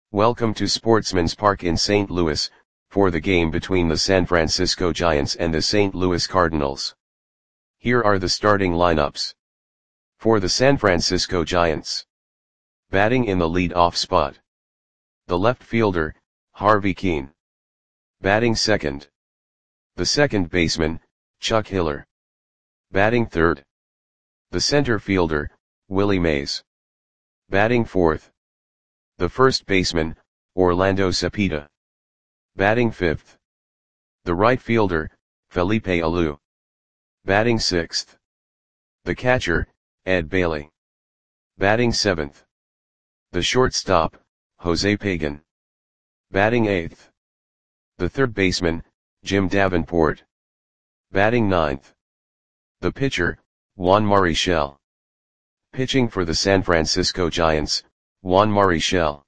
Welcome to Sportsman's Park in St. Louis, for the game between the San Francisco Giants and the St. Louis Cardinals. Here are the starting lineups. For the San Francisco Giants. Batting in the lead-off spot. The left fielder, Harvey Kuenn. Batting second. The second baseman, Chuck Hiller. Batting third. The center fielder, Willie Mays. Batting fourth. The first baseman, Orlando Cepeda. Batting fifth. The right fielder, Felipe Alou. Batting sixth. The catcher, Ed Bailey. Batting seventh. The shortstop, Jose Pagan. Batting eighth. The third baseman, Jim Davenport. Batting ninth. The pitcher, Juan Marichal. Pitching for the San Francisco Giants, Juan Marichal.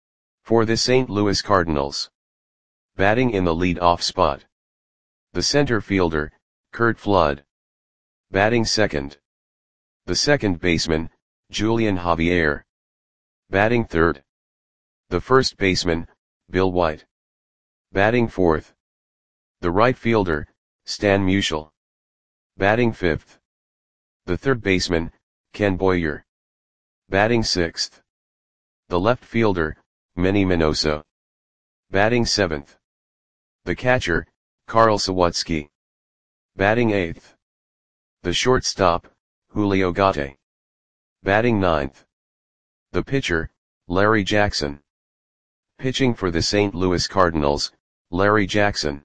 For the St. Louis Cardinals. Batting in the lead-off spot. The center fielder, Curt Flood. Batting second. The second baseman, Julian Javier. Batting third. The first baseman, Bill White. Batting fourth. The right fielder, Stan Musial. Batting fifth. The third baseman, Ken Boyer. Batting sixth. The left fielder, Manny Minoso. Batting seventh. The catcher, Carl Sawutsky. Batting eighth. The shortstop, Julio Gatti. Batting ninth. The pitcher, Larry Jackson. Pitching for the St. Louis Cardinals, Larry Jackson.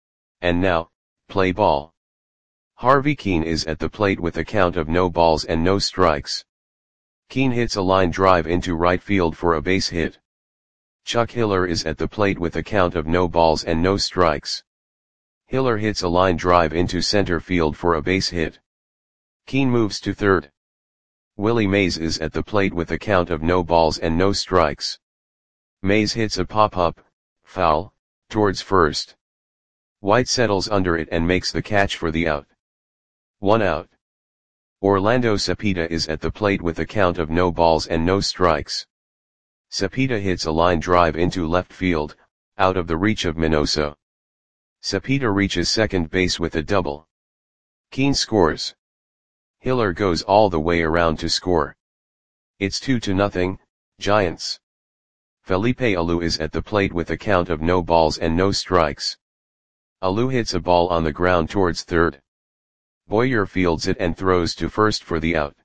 And now, play ball. Harvey Kuenn is at the plate with a count of no balls and no strikes. Kuenn hits a line drive into right field for a base hit. Chuck Hiller is at the plate with a count of no balls and no strikes. Hiller hits a line drive into center field for a base hit. Kuenn moves to third. Willie Mays is at the plate with a count of no balls and no strikes. Mays hits a pop-up, foul, towards first. White settles under it and makes the catch for the out. 1 out. Orlando Cepeda is at the plate with a count of no balls and no strikes. Cepeda hits a line drive into left field, out of the reach of Minoso. Cepeda reaches second base with a double. Kuenn scores. Hiller goes all the way around to score. It's 2-0, Giants. Felipe Alou is at the plate with a count of no balls and no strikes. Alou hits a ball on the ground towards third. Boyer fields it and throws to first for the out.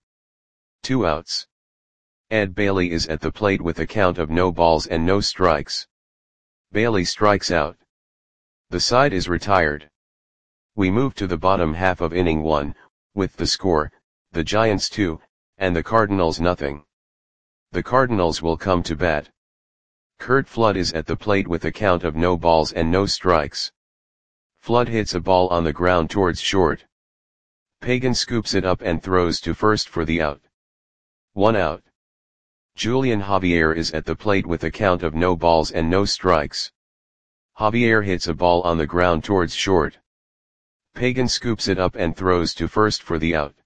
2 outs. Ed Bailey is at the plate with a count of no balls and no strikes. Bailey strikes out. The side is retired. We move to the bottom half of inning 1, with the score, the Giants 2, and the Cardinals nothing. The Cardinals will come to bat. Curt Flood is at the plate with a count of no balls and no strikes. Flood hits a ball on the ground towards short. Pagan scoops it up and throws to first for the out. 1 out. Julian Javier is at the plate with a count of no balls and no strikes. Javier hits a ball on the ground towards short. Pagan scoops it up and throws to first for the out.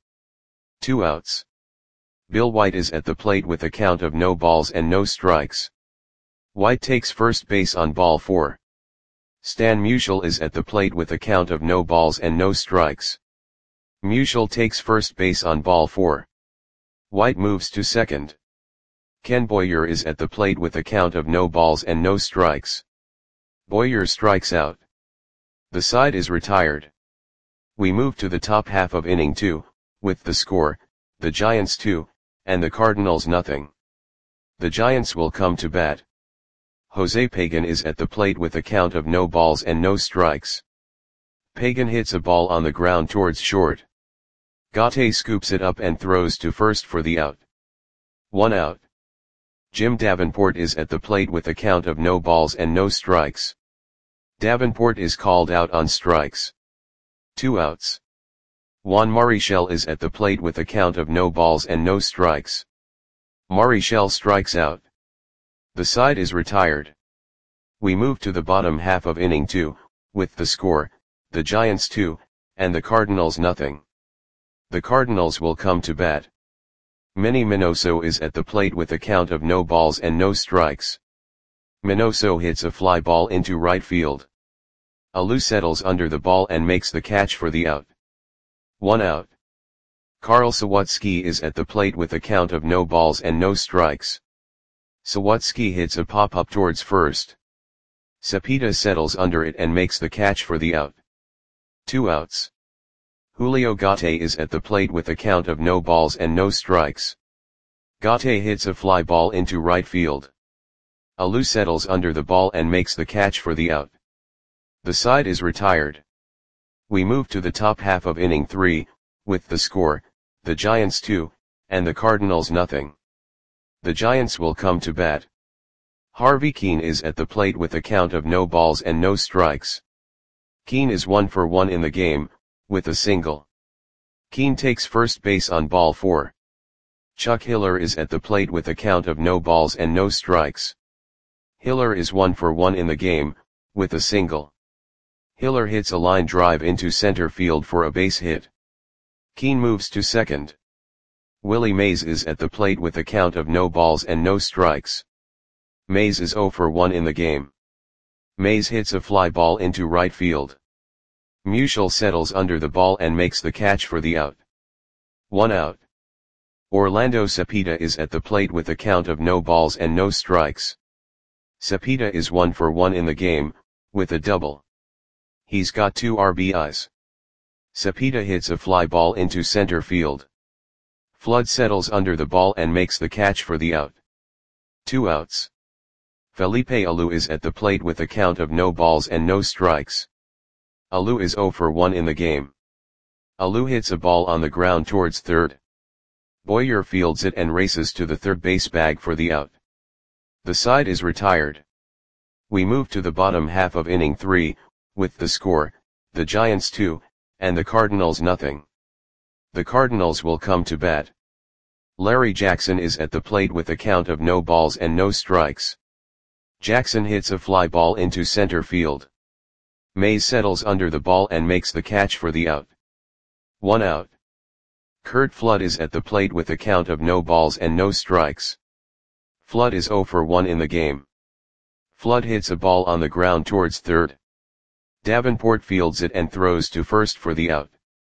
2 outs. Bill White is at the plate with a count of no balls and no strikes. White takes first base on ball 4. Stan Musial is at the plate with a count of no balls and no strikes. Musial takes first base on ball 4. White moves to second. Ken Boyer is at the plate with a count of no balls and no strikes. Boyer strikes out. The side is retired. We move to the top half of inning 2, with the score, the Giants 2, and the Cardinals nothing. The Giants will come to bat. Jose Pagan is at the plate with a count of no balls and no strikes. Pagan hits a ball on the ground towards short. Gatti scoops it up and throws to first for the out. 1 out. Jim Davenport is at the plate with a count of no balls and no strikes. Davenport is called out on strikes. 2 outs. Juan Marichal is at the plate with a count of no balls and no strikes. Marichal strikes out. The side is retired. We move to the bottom half of inning 2, with the score, the Giants 2, and the Cardinals nothing. The Cardinals will come to bat. Manny Minoso is at the plate with a count of no balls and no strikes. Minoso hits a fly ball into right field. Alou settles under the ball and makes the catch for the out. 1 out. Karl Sawatsky is at the plate with a count of no balls and no strikes. Sawatsky hits a pop-up towards first. Cepeda settles under it and makes the catch for the out. 2 outs. Julio Gate is at the plate with a count of no balls and no strikes. Gate hits a fly ball into right field. Alou settles under the ball and makes the catch for the out. The side is retired. We move to the top half of inning 3, with the score, the Giants 2, and the Cardinals nothing. The Giants will come to bat. Harvey Kuenn is at the plate with a count of no balls and no strikes. Kuenn is 1 for 1 in the game, with a single. Kuenn takes first base on ball 4. Chuck Hiller is at the plate with a count of no balls and no strikes. Hiller is 1 for 1 in the game, with a single. Hiller hits a line drive into center field for a base hit. Kuenn moves to second. Willie Mays is at the plate with a count of no balls and no strikes. Mays is 0 for 1 in the game. Mays hits a fly ball into right field. Musial settles under the ball and makes the catch for the out. 1 out. Orlando Cepeda is at the plate with a count of no balls and no strikes. Cepeda is 1 for 1 in the game, with a double. He's got 2 RBIs. Cepeda hits a fly ball into center field. Flood settles under the ball and makes the catch for the out. 2 outs. Felipe Alou is at the plate with a count of no balls and no strikes. Alou is 0 for 1 in the game. Alou hits a ball on the ground towards third. Boyer fields it and races to the third base bag for the out. The side is retired. We move to the bottom half of inning 3, with the score, the Giants 2, and the Cardinals nothing. The Cardinals will come to bat. Larry Jackson is at the plate with a count of no balls and no strikes. Jackson hits a fly ball into center field. Mays settles under the ball and makes the catch for the out. 1 out. Curt Flood is at the plate with a count of no balls and no strikes. Flood is 0 for 1 in the game. Flood hits a ball on the ground towards third. Davenport fields it and throws to first for the out.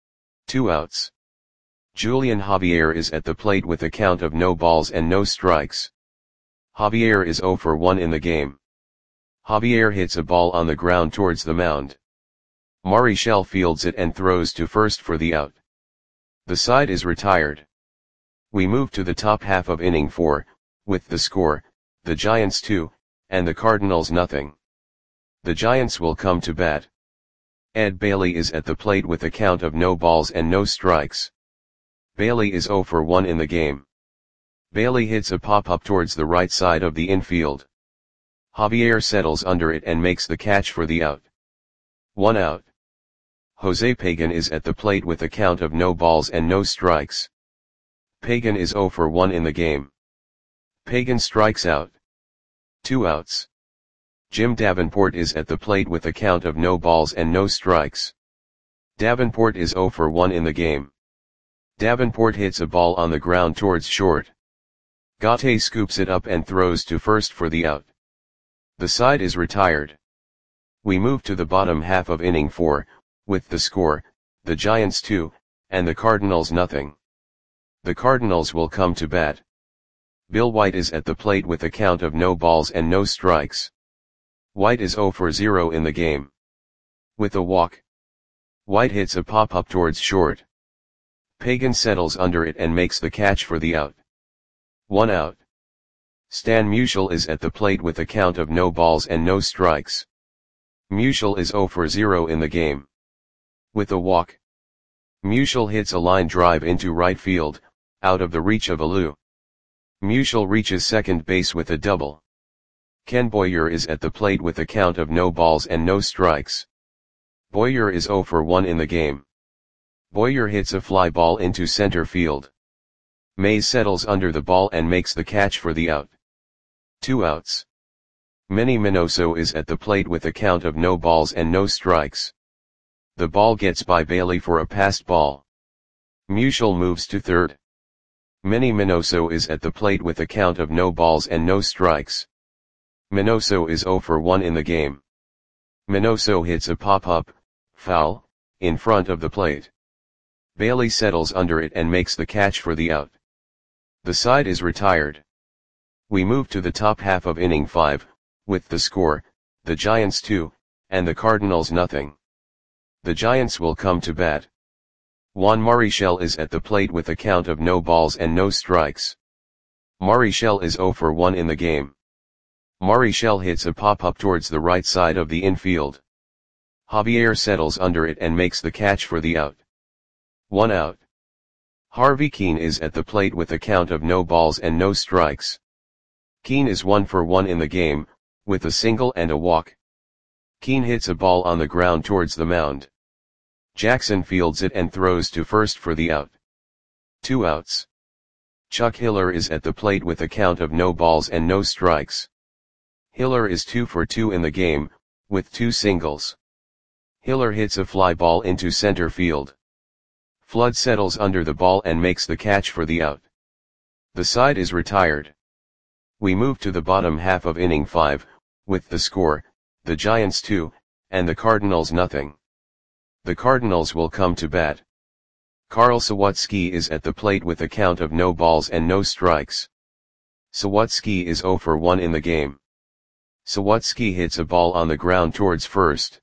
2 outs. Julian Javier is at the plate with a count of no balls and no strikes. Javier is 0 for 1 in the game. Javier hits a ball on the ground towards the mound. Marichal fields it and throws to first for the out. The side is retired. We move to the top half of inning 4, with the score, the Giants 2, and the Cardinals nothing. The Giants will come to bat. Ed Bailey is at the plate with a count of no balls and no strikes. Bailey is 0 for 1 in the game. Bailey hits a pop-up towards the right side of the infield. Javier settles under it and makes the catch for the out. 1 out. Jose Pagan is at the plate with a count of no balls and no strikes. Pagan is 0 for 1 in the game. Pagan strikes out. 2 outs. Jim Davenport is at the plate with a count of no balls and no strikes. Davenport is 0 for 1 in the game. Davenport hits a ball on the ground towards short. Gate scoops it up and throws to first for the out. The side is retired. We move to the bottom half of inning 4, with the score, the Giants 2, and the Cardinals nothing. The Cardinals will come to bat. Bill White is at the plate with a count of no balls and no strikes. White is 0 for 0 in the game. With a walk. White hits a pop-up towards short. Pagan settles under it and makes the catch for the out. 1 out. Stan Musial is at the plate with a count of no balls and no strikes. Musial is 0 for 0 in the game. With a walk. Musial hits a line drive into right field, out of the reach of Alou. Musial reaches second base with a double. Ken Boyer is at the plate with a count of no balls and no strikes. Boyer is 0 for 1 in the game. Boyer hits a fly ball into center field. Mays settles under the ball and makes the catch for the out. 2 outs. Manny Minoso is at the plate with a count of no balls and no strikes. The ball gets by Bailey for a passed ball. Musial moves to third. Manny Minoso is at the plate with a count of no balls and no strikes. Minoso is 0 for 1 in the game. Minoso hits a pop-up, foul, in front of the plate. Bailey settles under it and makes the catch for the out. The side is retired. We move to the top half of inning 5, with the score, the Giants 2, and the Cardinals nothing. The Giants will come to bat. Juan Marichal is at the plate with a count of no balls and no strikes. Marichal is 0 for 1 in the game. Marichal hits a pop-up towards the right side of the infield. Javier settles under it and makes the catch for the out. 1 out. Harvey Kuenn is at the plate with a count of no balls and no strikes. Kuenn is 1 for 1 in the game, with a single and a walk. Kuenn hits a ball on the ground towards the mound. Jackson fields it and throws to first for the out. 2 outs. Chuck Hiller is at the plate with a count of no balls and no strikes. Hiller is 2 for 2 in the game, with 2 singles. Hiller hits a fly ball into center field. Flood settles under the ball and makes the catch for the out. The side is retired. We move to the bottom half of inning 5, with the score, the Giants 2, and the Cardinals nothing. The Cardinals will come to bat. Carl Sawatzky is at the plate with a count of no balls and no strikes. Sawatzky is 0 for 1 in the game. Sawatzky hits a ball on the ground towards first.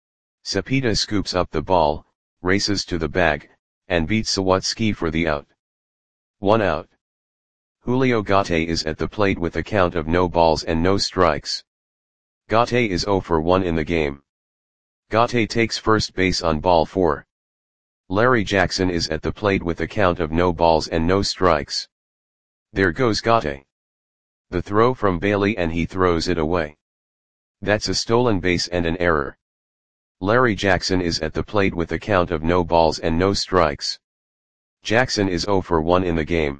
Cepeda scoops up the ball, races to the bag, and beats Sawatzky for the out. 1 out. Julio Gate is at the plate with a count of no balls and no strikes. Gate is 0 for 1 in the game. Gate takes first base on ball 4. Larry Jackson is at the plate with a count of no balls and no strikes. There goes Gate. The throw from Bailey and he throws it away. That's a stolen base and an error. Larry Jackson is at the plate with a count of no balls and no strikes. Jackson is 0 for 1 in the game.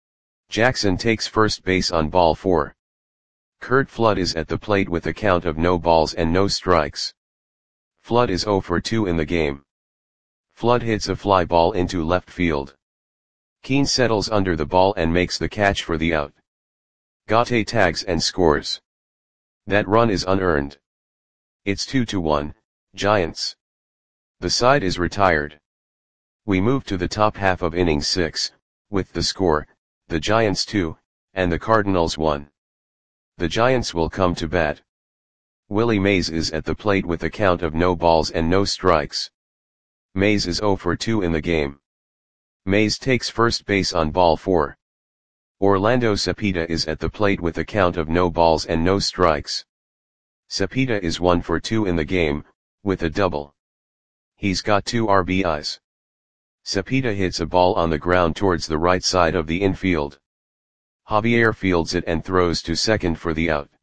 Jackson takes first base on ball 4. Curt Flood is at the plate with a count of no balls and no strikes. Flood is 0 for 2 in the game. Flood hits a fly ball into left field. Kuenn settles under the ball and makes the catch for the out. Gate tags and scores. That run is unearned. It's 2-1, Giants. The side is retired. We move to the top half of inning 6, with the score, the Giants 2, and the Cardinals 1. The Giants will come to bat. Willie Mays is at the plate with a count of no balls and no strikes. Mays is 0 for 2 in the game. Mays takes first base on ball 4. Orlando Cepeda is at the plate with a count of no balls and no strikes. Cepeda is 1 for 2 in the game, with a double. He's got 2 RBIs. Cepeda hits a ball on the ground towards the right side of the infield. Javier fields it and throws to second for the out.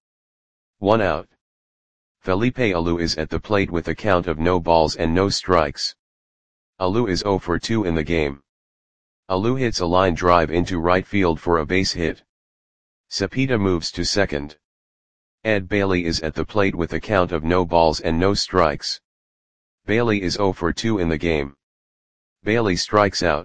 1 out. Felipe Alou is at the plate with a count of no balls and no strikes. Alou is 0 for 2 in the game. Alou hits a line drive into right field for a base hit. Cepeda moves to second. Ed Bailey is at the plate with a count of no balls and no strikes. Bailey is 0 for 2 in the game. Bailey strikes out.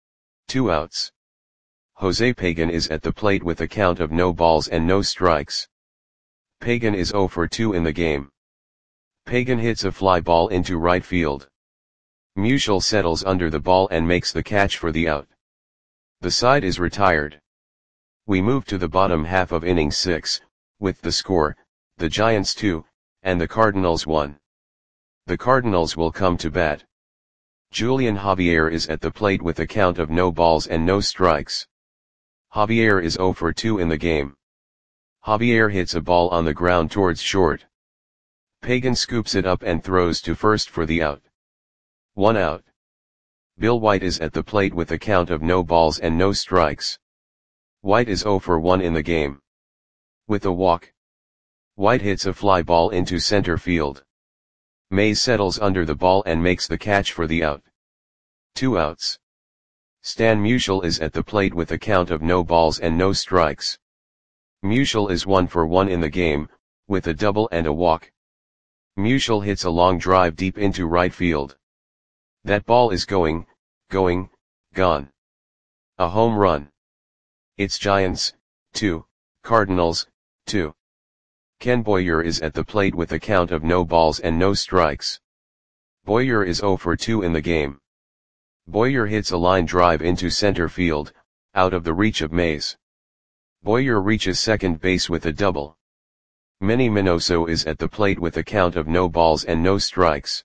2 outs. Jose Pagan is at the plate with a count of no balls and no strikes. Pagan is 0 for 2 in the game. Pagan hits a fly ball into right field. Musial settles under the ball and makes the catch for the out. The side is retired. We move to the bottom half of inning 6, with the score, the Giants 2, and the Cardinals 1. The Cardinals will come to bat. Julian Javier is at the plate with a count of no balls and no strikes. Javier is 0 for 2 in the game. Javier hits a ball on the ground towards short. Pagan scoops it up and throws to first for the out. 1 out. Bill White is at the plate with a count of no balls and no strikes. White is 0 for 1 in the game. With a walk. White hits a fly ball into center field. Mays settles under the ball and makes the catch for the out. 2 outs. Stan Musial is at the plate with a count of no balls and no strikes. Musial is 1 for 1 in the game, with a double and a walk. Musial hits a long drive deep into right field. That ball is gone. A home run. It's Giants, 2, Cardinals, 2. Ken Boyer is at the plate with a count of no balls and no strikes. Boyer is 0 for 2 in the game. Boyer hits a line drive into center field, out of the reach of Mays. Boyer reaches second base with a double. Manny Minoso is at the plate with a count of no balls and no strikes.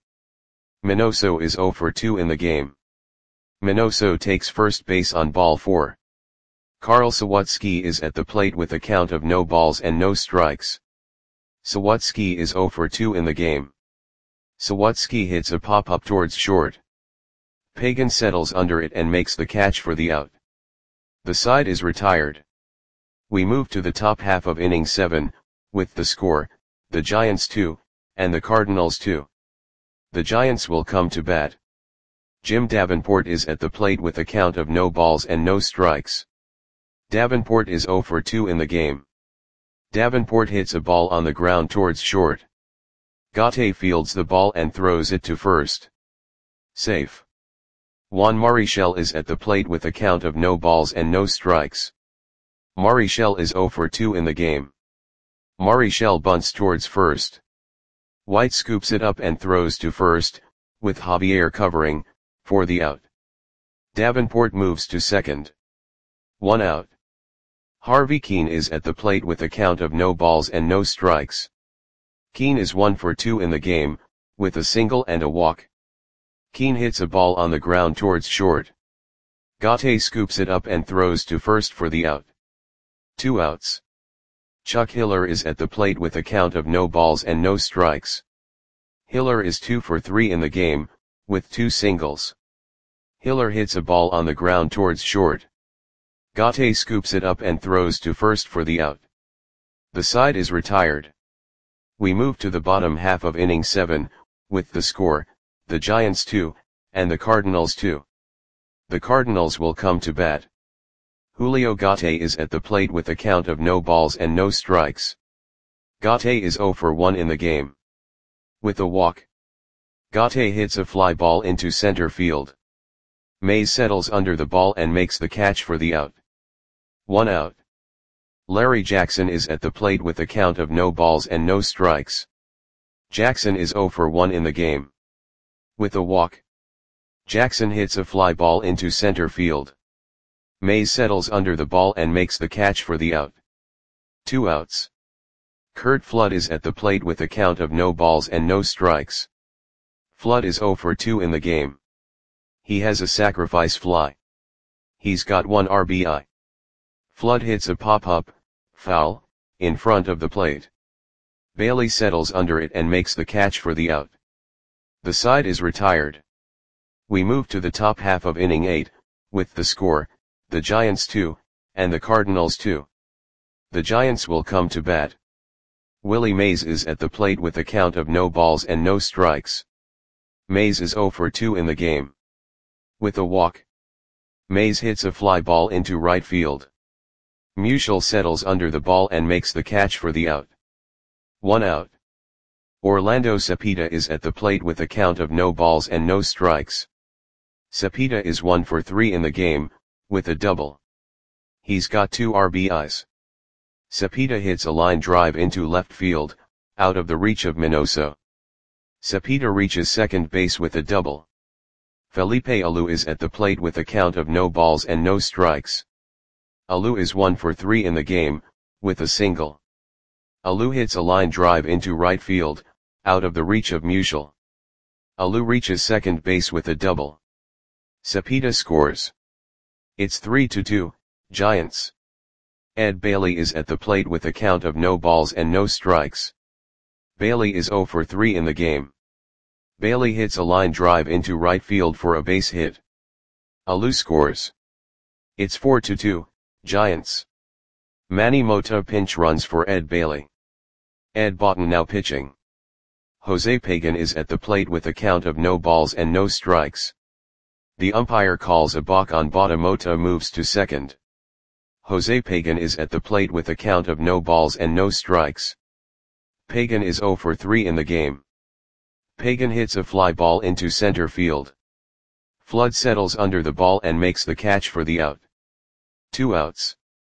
Minoso is 0 for 2 in the game. Minoso takes first base on ball 4. Carl Sawatsky is at the plate with a count of no balls and no strikes. Sawatsky is 0 for 2 in the game. Sawatsky hits a pop-up towards short. Pagan settles under it and makes the catch for the out. The side is retired. We move to the top half of inning 7, with the score, the Giants 2, and the Cardinals 2. The Giants will come to bat. Jim Davenport is at the plate with a count of no balls and no strikes. Davenport is 0 for 2 in the game. Davenport hits a ball on the ground towards short. Gaute fields the ball and throws it to first. Safe. Juan Marichal is at the plate with a count of no balls and no strikes. Marichal is 0 for 2 in the game. Marichal bunts towards first. White scoops it up and throws to first, with Javier covering, for the out. Davenport moves to second. 1 out. Harvey Keene is at the plate with a count of no balls and no strikes. Keene is 1 for 2 in the game, with a single and a walk. Keene hits a ball on the ground towards short. Gaute scoops it up and throws to first for the out. 2 outs. Chuck Hiller is at the plate with a count of no balls and no strikes. Hiller is 2 for 3 in the game, with 2 singles. Hiller hits a ball on the ground towards short. Gaute scoops it up and throws to first for the out. The side is retired. We move to the bottom half of inning 7, with the score, the Giants 2, and the Cardinals 2. The Cardinals will come to bat. Julio Gaute is at the plate with a count of no balls and no strikes. Gaute is 0 for 1 in the game. With a walk. Gaute hits a fly ball into center field. Mays settles under the ball and makes the catch for the out. 1 out. Larry Jackson is at the plate with a count of no balls and no strikes. Jackson is 0 for 1 in the game. With a walk. Jackson hits a fly ball into center field. Mays settles under the ball and makes the catch for the out. 2 outs. Curt Flood is at the plate with a count of no balls and no strikes. Flood is 0 for 2 in the game. He has a sacrifice fly. He's got 1 RBI. Flood hits a pop-up, foul, in front of the plate. Bailey settles under it and makes the catch for the out. The side is retired. We move to the top half of inning 8, with the score, the Giants 2, and the Cardinals 2. The Giants will come to bat. Willie Mays is at the plate with a count of no balls and no strikes. Mays is 0 for 2 in the game. With a walk. Mays hits a fly ball into right field. Musial settles under the ball and makes the catch for the out. 1 out. Orlando Cepeda is at the plate with a count of no balls and no strikes. Cepeda is 1 for 3 in the game, with a double. He's got 2 RBIs. Cepeda hits a line drive into left field, out of the reach of Minoso. Cepeda reaches second base with a double. Felipe Alou is at the plate with a count of no balls and no strikes. Alou is 1 for 3 in the game, with a single. Alou hits a line drive into right field, out of the reach of Musial. Alou reaches second base with a double. Cepeda scores. It's 3-2, Giants. Ed Bailey is at the plate with a count of no balls and no strikes. Bailey is 0 for 3 in the game. Bailey hits a line drive into right field for a base hit. Alou scores. It's 4-2, Giants. Manny Mota pinch runs for Ed Bailey. Ed Botton now pitching. Jose Pagan is at the plate with a count of no balls and no strikes. The umpire calls a balk on Botton. Mota moves to second. Jose Pagan is at the plate with a count of no balls and no strikes. Pagan is 0 for 3 in the game. Pagan hits a fly ball into center field. Flood settles under the ball and makes the catch for the out. 2 outs.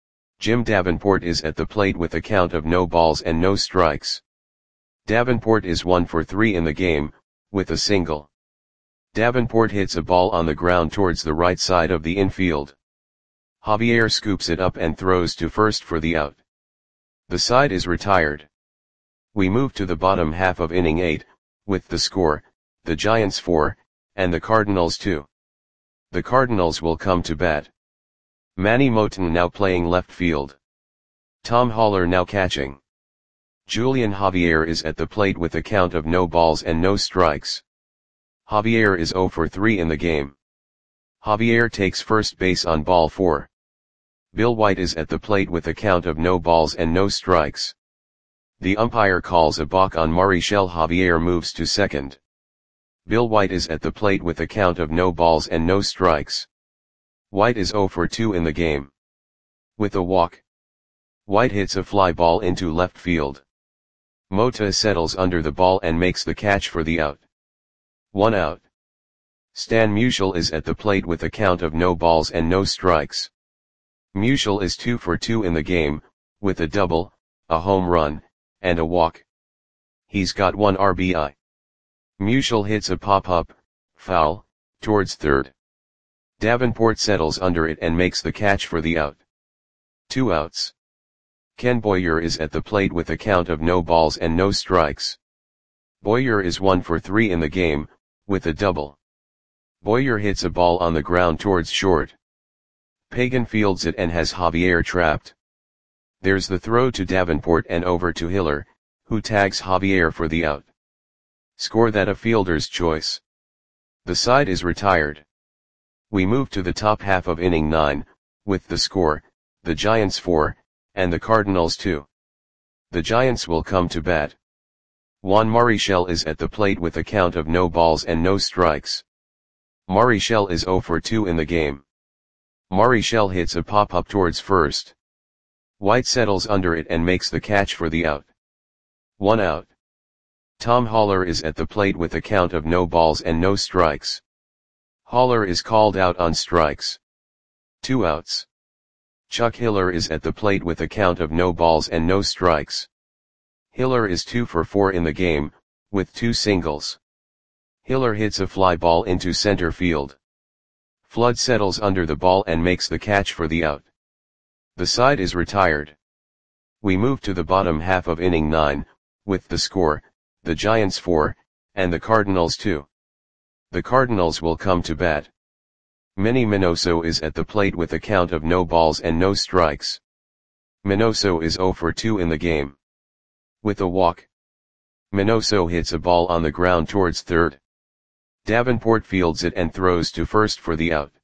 Jim Davenport is at the plate with a count of no balls and no strikes. Davenport is 1 for 3 in the game, with a single. Davenport hits a ball on the ground towards the right side of the infield. Javier scoops it up and throws to first for the out. The side is retired. We move to the bottom half of inning 8, with the score, the Giants 4, and the Cardinals 2. The Cardinals will come to bat. Manny Moton now playing left field. Tom Haller now catching. Julian Javier is at the plate with a count of no balls and no strikes. Javier is 0 for 3 in the game. Javier takes first base on ball 4. Bill White is at the plate with a count of no balls and no strikes. The umpire calls a balk on Marichel. Javier moves to second. Bill White is at the plate with a count of no balls and no strikes. White is 0 for 2 in the game. With a walk, White hits a fly ball into left field. Mota settles under the ball and makes the catch for the out. 1 out. Stan Musial is at the plate with a count of no balls and no strikes. Musial is 2 for 2 in the game, with a double, a home run, and a walk. He's got 1 RBI. Musial hits a pop-up, foul, towards third. Davenport settles under it and makes the catch for the out. 2 outs. Ken Boyer is at the plate with a count of no balls and no strikes. Boyer is 1 for 3 in the game, with a double. Boyer hits a ball on the ground towards short. Pagan fields it and has Javier trapped. There's the throw to Davenport and over to Hiller, who tags Javier for the out. Score that a fielder's choice. The side is retired. We move to the top half of inning 9, with the score, the Giants 4, and the Cardinals 2. The Giants will come to bat. Juan Marichel is at the plate with a count of no balls and no strikes. Marichel is 0 for 2 in the game. Marichel hits a pop-up towards first. White settles under it and makes the catch for the out. 1 out. Tom Haller is at the plate with a count of no balls and no strikes. Haller is called out on strikes. 2 outs. Chuck Hiller is at the plate with a count of no balls and no strikes. Hiller is 2 for 4 in the game, with 2 singles. Hiller hits a fly ball into center field. Flood settles under the ball and makes the catch for the out. The side is retired. We move to the bottom half of inning 9, with the score, the Giants 4, and the Cardinals 2. The Cardinals will come to bat. Manny Minoso is at the plate with a count of no balls and no strikes. Minoso is 0 for 2 in the game. With a walk, Minoso hits a ball on the ground towards third. Davenport fields it and throws to first for the out.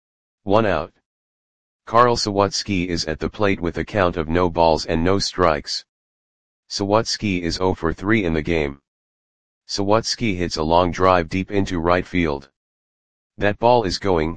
1 out. Carl Sawatsky is at the plate with a count of no balls and no strikes. Sawatsky is 0 for 3 in the game. Sawatsky hits a long drive deep into right field. That ball is gone.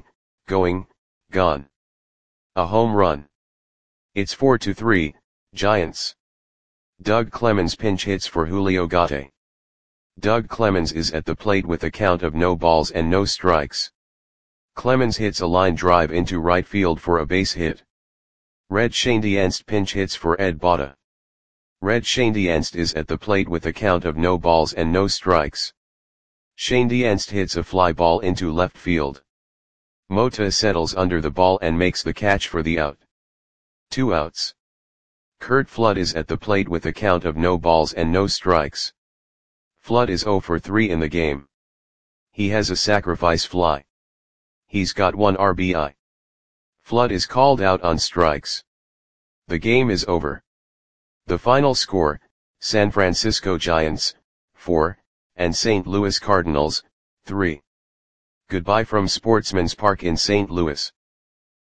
A home run. It's 4-3, Giants. Doug Clemens pinch hits for Julio Gatti. Doug Clemens is at the plate with a count of no balls and no strikes. Clemens hits a line drive into right field for a base hit. Red Schoendienst pinch hits for Ed Botta. Red Schoendienst is at the plate with a count of no balls and no strikes. Schoendienst hits a fly ball into left field. Mota settles under the ball and makes the catch for the out. 2 outs. Curt Flood is at the plate with a count of no balls and no strikes. Flood is 0 for 3 in the game. He has a sacrifice fly. He's got 1 RBI. Flood is called out on strikes. The game is over. The final score, San Francisco Giants, 4, and St. Louis Cardinals, 3. Goodbye from Sportsman's Park in St. Louis.